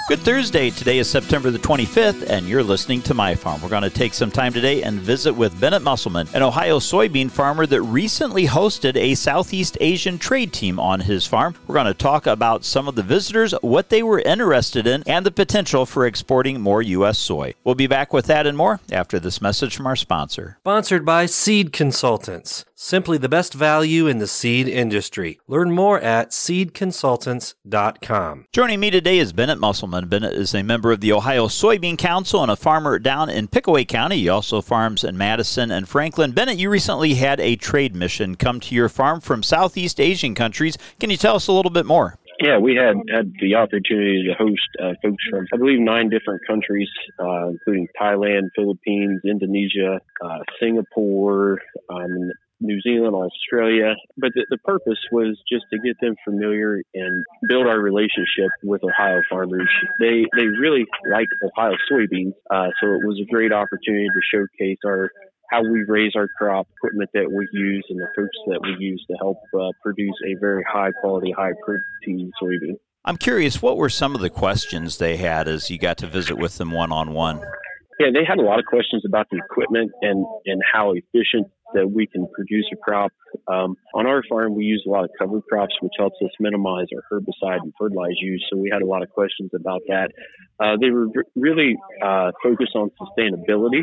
Good Thursday. Today is September the 25th, and you're listening to My Farm. We're going to take some time today and visit with Bennett Musselman, an Ohio soybean farmer that recently hosted a Southeast Asian trade team on his farm. We're going to talk about some of the visitors, what they were interested in, and the potential for exporting more U.S. soy. We'll be back with that and more after this message from our sponsor. Sponsored by Seed Consultants. Simply the best value in the seed industry. Learn more at seedconsultants.com. Joining me today is Bennett Musselman. Bennett is a member of the Ohio Soybean Council and a farmer down in Pickaway County. He also farms in Madison and Franklin. Bennett, you recently had a trade mission come to your farm from Southeast Asian countries. Can you tell us a little bit more? Yeah, we had the opportunity to host folks from, I believe, 9 different countries, including Thailand, Philippines, Indonesia, Singapore, New Zealand, Australia. But the purpose was just to get them familiar and build our relationship with Ohio farmers. They really like Ohio soybeans, so it was a great opportunity to showcase how we raise our crop, equipment that we use, and the folks that we use to help produce a very high-quality, high-protein soybean. I'm curious, what were some of the questions they had as you got to visit with them one-on-one? Yeah, they had a lot of questions about the equipment and how efficient that we can produce a crop. On our farm, we use a lot of cover crops, which helps us minimize our herbicide and fertilizer use. So we had a lot of questions about that. They were really focused on sustainability.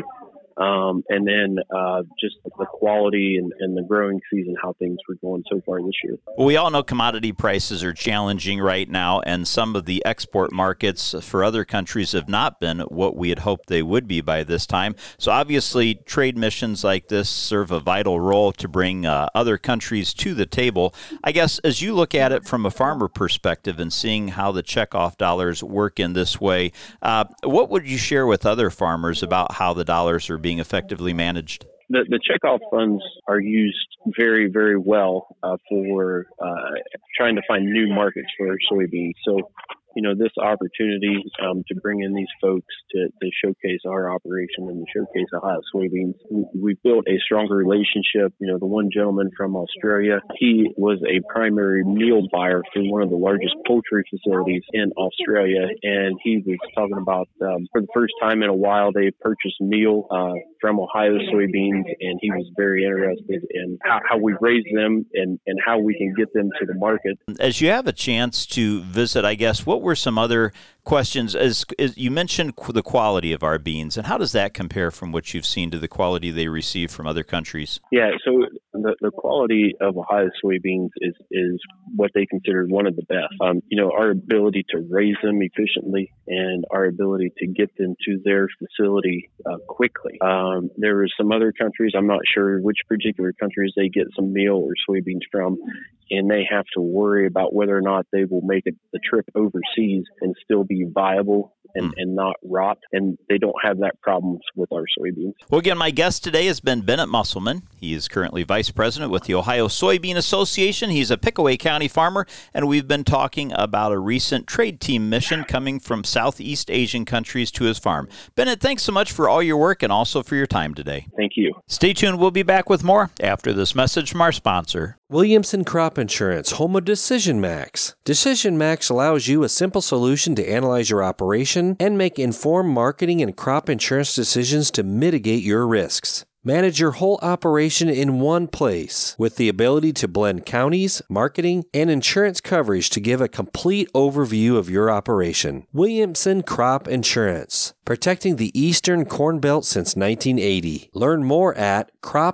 And then just the quality and the growing season, how things were going so far this year. Well, we all know commodity prices are challenging right now, and some of the export markets for other countries have not been what we had hoped they would be by this time. So obviously, trade missions like this serve a vital role to bring other countries to the table. I guess as you look at it from a farmer perspective and seeing how the checkoff dollars work in this way, what would you share with other farmers about how the dollars are being effectively managed? The checkoff funds are used very, very well for trying to find new markets for our soybeans. So, this opportunity to bring in these folks to showcase our operation and to showcase Ohio soybeans, we've built a stronger relationship. The one gentleman from Australia, he was a primary meal buyer for one of the largest poultry facilities in Australia, and he was talking about for the first time in a while they purchased meal from Ohio soybeans, and he was very interested in how we raise them and how we can get them to the market. As you have a chance to visit, I guess, what were some other questions? As you mentioned the quality of our beans, and how does that compare from what you've seen to the quality they receive from other countries? Yeah, so the quality of Ohio soybeans is what they consider one of the best. Our ability to raise them efficiently and our ability to get them to their facility quickly. There are some other countries, I'm not sure which particular countries they get some meal or soybeans from, and they have to worry about whether or not they will make the trip overseas and still be viable and not rot. And they don't have that problems with our soybeans. Well, again, my guest today has been Bennett Musselman. He is currently vice president with the Ohio Soybean Association. He's a Pickaway County farmer, and we've been talking about a recent trade team mission coming from Southeast Asian countries to his farm. Bennett, thanks so much for all your work and also for your time today. Thank you. Stay tuned. We'll be back with more after this message from our sponsor. Williamson Crop Insurance, home of Decision Max. Decision Max allows you a simple solution to analyze your operation and make informed marketing and crop insurance decisions to mitigate your risks. Manage your whole operation in one place with the ability to blend counties, marketing, and insurance coverage to give a complete overview of your operation. Williamson Crop Insurance, protecting the Eastern Corn Belt since 1980. Learn more at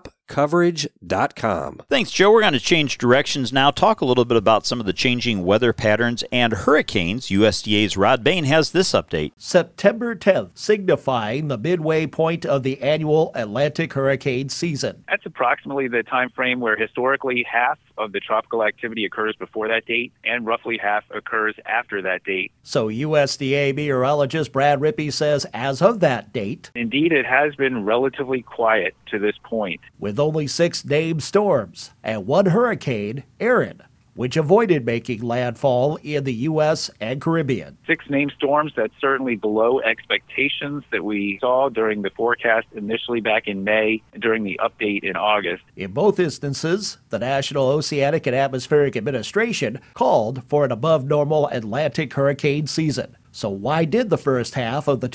cropcoverage.com. Thanks, Joe. We're going to change directions now, talk a little bit about some of the changing weather patterns and hurricanes. USDA's Rod Bain has this update. September 10th, signifying the midway point of the annual Atlantic hurricane season. That's approximately the time frame where historically half of the tropical activity occurs before that date and roughly half occurs after that date. So USDA meteorologist Brad Rippey says as of that date, indeed, it has been relatively quiet to this point. With only 6 named storms and 1 hurricane, Erin, which avoided making landfall in the U.S. and Caribbean. 6 named storms, that's certainly below expectations that we saw during the forecast initially back in May during the update in August. In both instances, the National Oceanic and Atmospheric Administration called for an above-normal Atlantic hurricane season. So why did the first half of the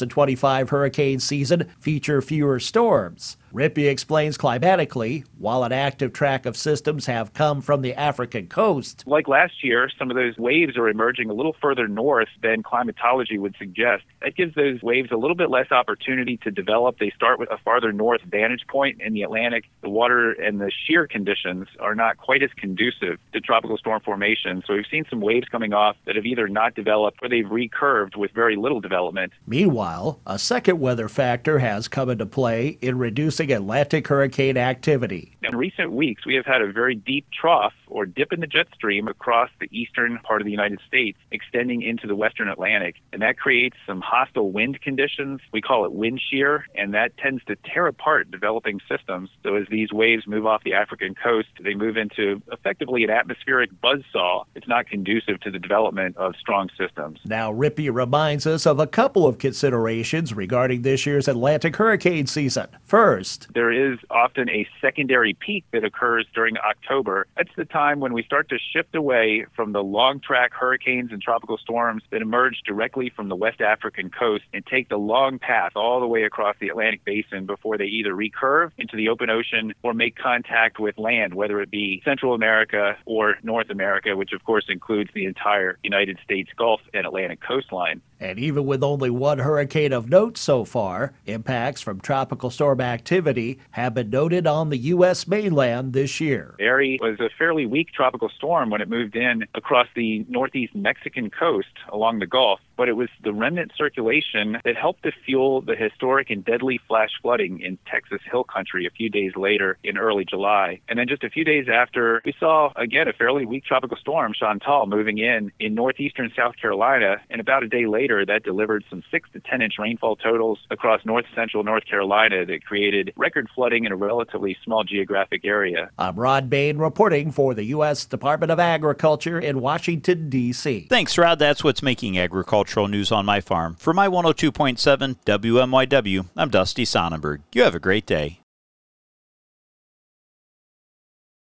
2025 hurricane season feature fewer storms? Rippey explains climatically, while an active track of systems have come from the African coast. Like last year, some of those waves are emerging a little further north than climatology would suggest. That gives those waves a little bit less opportunity to develop. They start with a farther north vantage point in the Atlantic. The water and the shear conditions are not quite as conducive to tropical storm formation. So we've seen some waves coming off that have either not developed or they've recurved with very little development. Meanwhile, a second weather factor has come into play in reducing Atlantic hurricane activity. In recent weeks, we have had a very deep trough or dip in the jet stream across the eastern part of the United States, extending into the western Atlantic. And that creates some hostile wind conditions. We call it wind shear, and that tends to tear apart developing systems. So as these waves move off the African coast, they move into effectively an atmospheric buzzsaw. It's not conducive to the development of strong systems. Now, Rippey reminds us of a couple of considerations regarding this year's Atlantic hurricane season. First, there is often a secondary peak that occurs during October. That's the time when we start to shift away from the long track hurricanes and tropical storms that emerge directly from the West African coast and take the long path all the way across the Atlantic basin before they either recurve into the open ocean or make contact with land, whether it be Central America or North America, which of course includes the entire United States Gulf and Atlantic coastline. And even with only one hurricane of note so far, impacts from tropical storm activity have been noted on the U.S. mainland this year. Ari was a fairly weak tropical storm when it moved in across the northeast Mexican coast along the Gulf, but it was the remnant circulation that helped to fuel the historic and deadly flash flooding in Texas Hill Country a few days later in early July. And then just a few days after, we saw, again, a fairly weak tropical storm, Chantal, moving in northeastern South Carolina, and about a day later, that delivered some 6 to 10 inch rainfall totals across north central North Carolina that created record flooding in a relatively small geographic area. I'm Rod Bain reporting for the U.S. Department of Agriculture in Washington, D.C. Thanks, Rod. That's what's making agricultural news on my farm. For my 102.7 WMYW, I'm Dusty Sonnenberg. You have a great day.